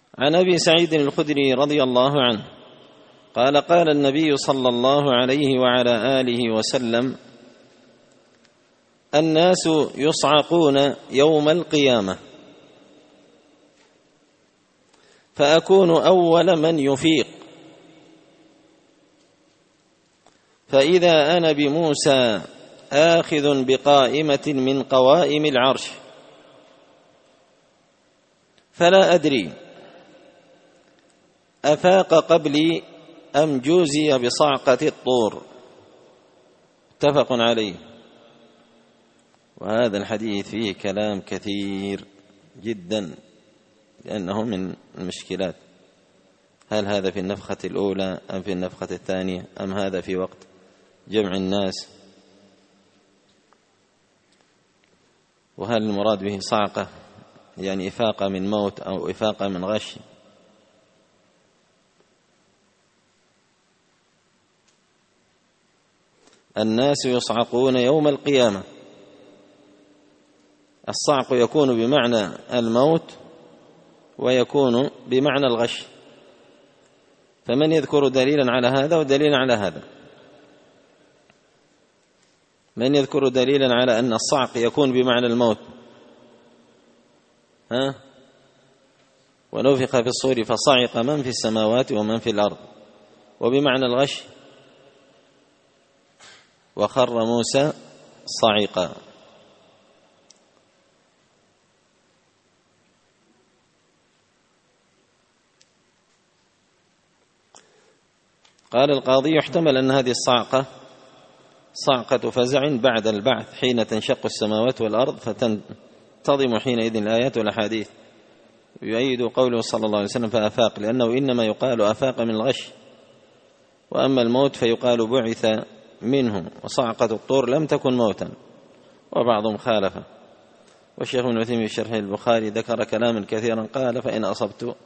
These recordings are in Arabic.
عن أبي سعيد الخدري رضي الله عنه قال قال النبي صلى الله عليه وعلى آله وسلم: الناس يصعقون يوم القيامة فأكون أول من يفيق، فإذا أنا بموسى آخذ بقائمة من قوائم العرش، فلا أدري أفاق قبلي أم جوزي بصعقة الطور. متفق عليه. وهذا الحديث فيه كلام كثير جدا لأنه من المشكلات. هل هذا في النفخة الأولى أم في النفخة الثانية أم هذا في وقت جمع الناس؟ وهل المراد به صعقة يعني إفاقة من موت أو إفاقة من غش؟ الناس يصعقون يوم القيامة، الصعق يكون بمعنى الموت ويكون بمعنى الغش، فمن يذكر دليلا على هذا ودليلا على هذا؟ من يذكر دليلا على أن الصعق يكون بمعنى الموت؟ ونفخ في الصور فصعق من في السماوات ومن في الأرض، وبمعنى الغش وخر موسى صعقا. قال القاضي: يحتمل أن هذه الصعقة صعقة فزع بعد البعث حين تنشق السماوات والأرض فتنتظم حينئذ الآيات والأحاديث. يؤيد قوله صلى الله عليه وسلم فأفاق، لأنه إنما يقال أفاق من الغش، وأما الموت فيقال بعث منه، وصعقة الطور لم تكن موتا، وبعضهم خالفه. والشيخ ابن عثيمين في شرح البخاري ذكر كلاما كثيرا قال: فإن أصبت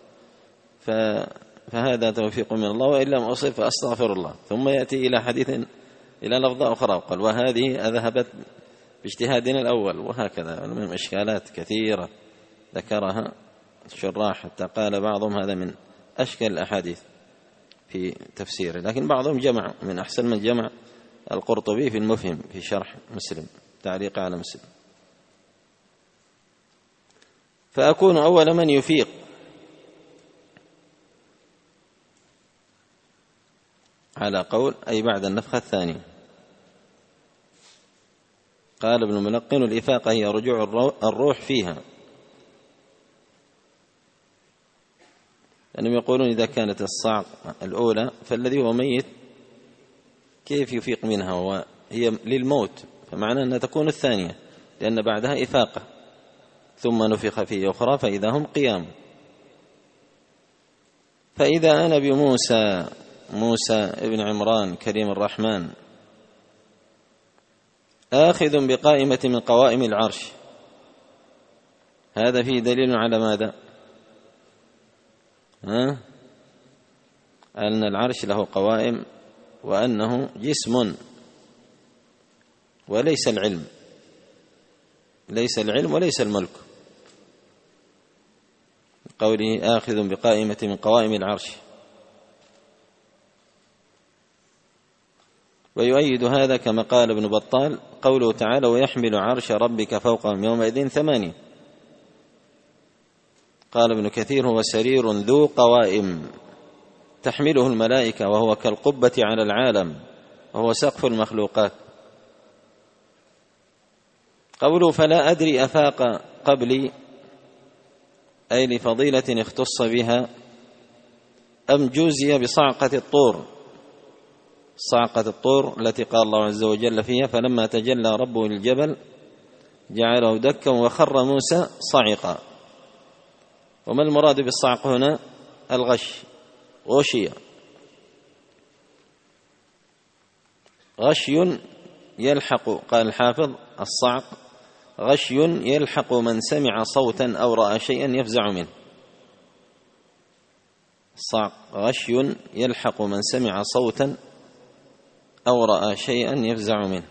فهذا توفيق من الله، وإن لم أصب فأستغفر الله. ثم يأتي إلى حديث إلى لفظة أخرى قال: وهذه أذهبت باجتهادنا الأول. وهكذا من إشكالات كثيرة ذكرها الشراح، حتى قال بعضهم هذا من أشكال الأحاديث في تفسيره، لكن بعضهم جمع من أحسن من جمع القرطبي في المفهم في شرح مسلم، تعليق على مسلم. فأكون أول من يفيق، على قول أي بعد النفخة الثانية. قال ابن ملقن: الإفاقة هي رجوع الروح فيها، لأنهم يقولون إذا كانت الصعق الأولى فالذي هو ميت كيف يفيق منها وهي للموت، فمعنى أنها تكون الثانية لأن بعدها إفاقة، ثم نفخ فيه أخرى فإذا هم قيام. فإذا أنا بموسى، موسى ابن عمران كريم الرحمن، آخذ بقائمة من قوائم العرش، هذا فيه دليل على ماذا؟ أن العرش له قوائم، وأنه جسم وليس العلم، ليس العلم وليس الملك، قوله آخذ بقائمة من قوائم العرش. ويؤيد هذا كما قال ابن بطال قوله تعالى: ويحمل عرش ربك فوقهم يومئذ 8. قال ابن كثير: هو سرير ذو قوائم تحمله الملائكة، وهو كالقبة على العالم، وهو سقف المخلوقات. قوله فلا أدري أفاق قبلي أي لفضيلة اختص بها، أم جوزي بصعقة الطور، صعقة الطور التي قال الله عز وجل فيها: فلما تجلى ربه للجبل جعله دكا وخر موسى صعقا. وما المراد بالصعق هنا؟ الغش، غشي يلحق، قال الحافظ: الصعق غشي يلحق من سمع صوتا أو رأى شيئا يفزع منه. الصعق غشي يلحق من سمع صوتا أو رأى شيئا يفزع منه.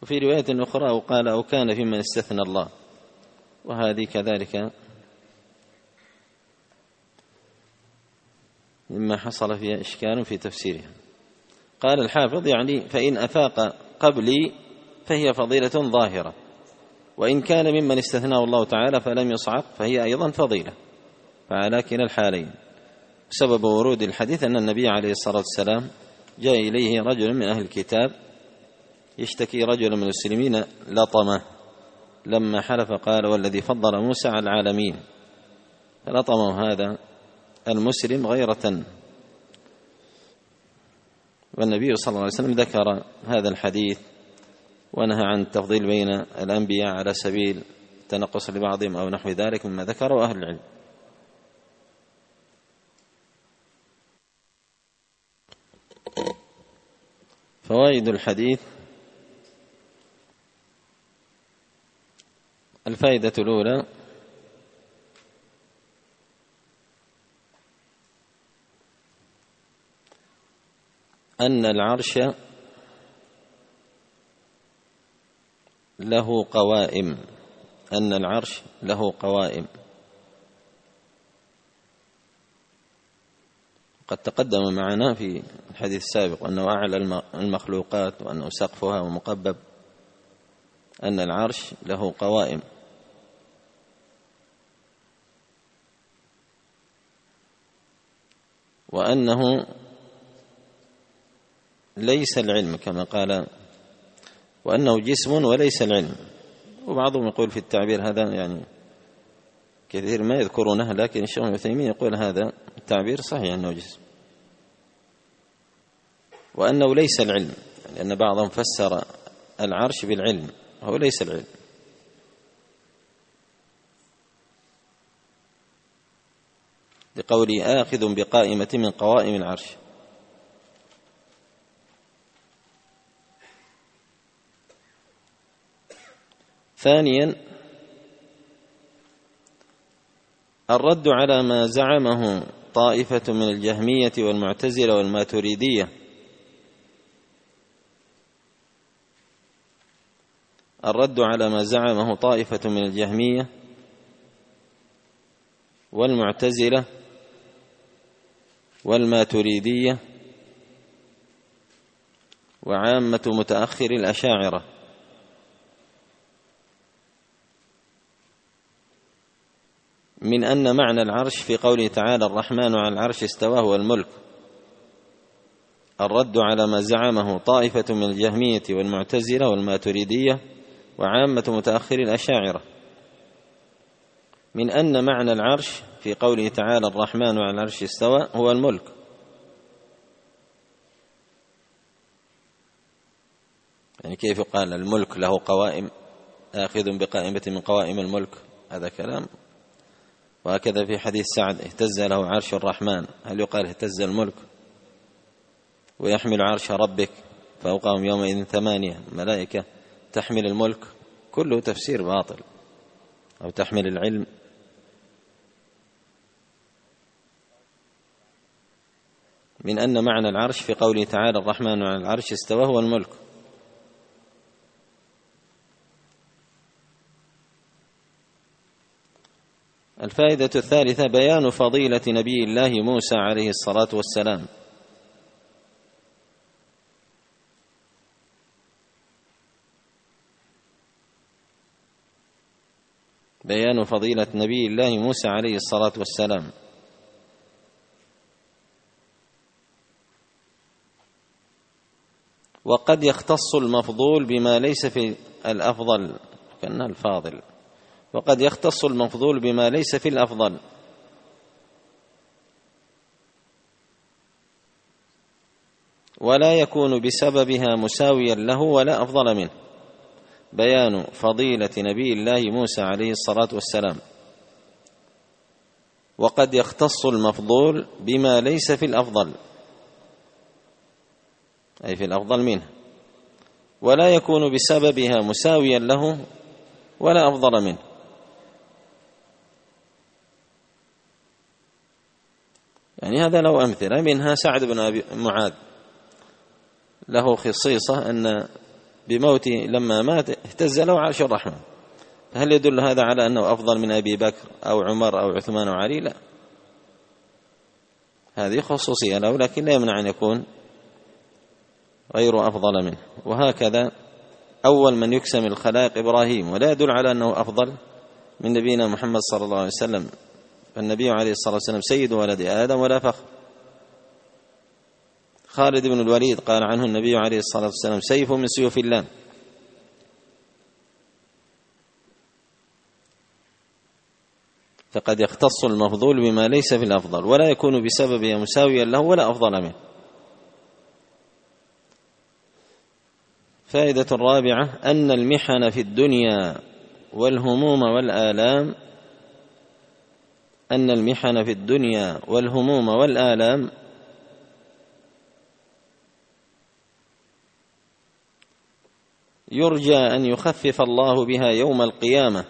وفي رواية أخرى أو قال أو كان في من استثنى الله، وهذه كذلك مما حصل فيها إشكال في تفسيرها. قال الحافظ يعني فإن أفاق قبلي فهي فضيلة ظاهرة، وإن كان ممن استثناه الله تعالى فلم يصعق فهي أيضا فضيلة، فعلى كلا الحالين. سبب ورود الحديث أن النبي عليه الصلاة والسلام جاء إليه رجل من أهل الكتاب يشتكي رجل من المسلمين لطمه، لما حلف قال والذي فضل موسى على العالمين، فلطمه هذا المسلم غيرة، والنبي صلى الله عليه وسلم ذكر هذا الحديث ونهى عن التفضيل بين الأنبياء على سبيل التنقص لبعضهم أو نحو ذلك مما ذكره أهل العلم. فوائد الحديث: الفائدة الأولى: أن العرش له قوائم، أن العرش له قوائم. قد تقدم معنا في الحديث السابق أنه أعلى المخلوقات وأنه سقفها ومقبب، أن العرش له قوائم. وأنه ليس العلم كما قال، وأنه جسم وليس العلم. وبعضهم يقول في التعبير هذا يعني كثير ما يذكرونه، لكن الشيخ ابن عثيمين يقول هذا التعبير صحيح أنه جسم، وأنه ليس العلم، لأن بعضهم فسر العرش بالعلم، هو ليس العلم. لقوله آخذ بقائمة من قوائم العرش. ثانيا: الرد على ما زعمه طائفة من الجهمية والمعتزلة والماتريدية، الرد على ما زعمه طائفة من الجهمية والمعتزلة والماتريدية وعامة متأخر الأشاعرة من أن معنى العرش في قوله تعالى الرحمن على العرش استوى هو الملك. الرد على ما زعمه طائفة من الجهمية والمعتزلة والماتريدية وعامة متأخر الأشاعرة من أن معنى العرش في قوله تعالى الرحمن على العرش استوى هو الملك. يعني كيف قال الملك له قوائم، آخذ بقائمة من قوائم الملك، هذا كلام. وهكذا في حديث سعد اهتز له عرش الرحمن، هل يقال اهتز الملك؟ ويحمل عرش ربك فوقهم يومئذ 8 ملائكة تحمل الملك، كله تفسير باطل. أو تحمل العلم، من أن معنى العرش في قوله تعالى الرحمن على العرش استوى هو الملك. الفائدة الثالثة: بيان فضيلة نبي الله موسى عليه الصلاة والسلام. بيان فضيلة نبي الله موسى عليه الصلاة والسلام. وقد يختص المفضول بما ليس في الأفضل، كأنه الفاضل، وقد يختص المفضول بما ليس في الأفضل، ولا يكون بسببها مساويا له ولا أفضل منه. بيان فضيلة نبي الله موسى عليه الصلاة والسلام. وقد يختص المفضول بما ليس في الأفضل، أي في الأفضل منه، ولا يكون بسببها مساويا له ولا أفضل منه. يعني هذا له أمثلة، منها سعد بن أبي معاذ له خصيصة أن بموته لما مات اهتز له عرش الرحمن. هل يدل هذا على أنه أفضل من أبي بكر أو عمر أو عثمان أو علي؟ لا، هذه خصوصية له، لكن لا يمنع أن يكون غير أفضل منه. وهكذا أول من يكسم الخلائق إبراهيم، ولا يدل على أنه أفضل من نبينا محمد صلى الله عليه وسلم، فالنبي عليه الصلاة والسلام سيد ولد آدم ولا فخر. خالد بن الوليد قال عنه النبي عليه الصلاة والسلام سيف من سيوف الله. فقد يختص المفضول بما ليس في الأفضل، ولا يكون بسببه مساويا له ولا أفضل منه. فائدة الرابعة أن المحن في الدنيا والهموم والآلام، أن المحن في الدنيا والهموم والآلام يرجى أن يخفف الله بها يوم القيامة،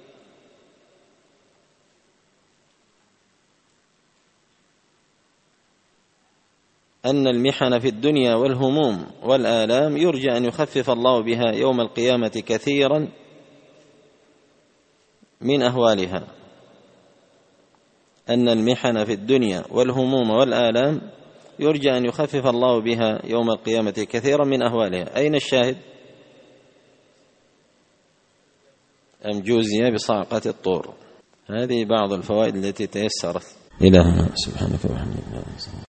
أن المحن في الدنيا والهموم والآلام يرجى أن يخفف الله بها يوم القيامة كثيرا من أهوالها. أن المحن في الدنيا والهموم والآلام يرجى أن يخفف الله بها يوم القيامة كثيرا من أهوالها. أين الشاهد؟ أم جوزي بصعقة الطور. هذه بعض الفوائد التي تيسرت. إلهنا سبحانك وبحمدك.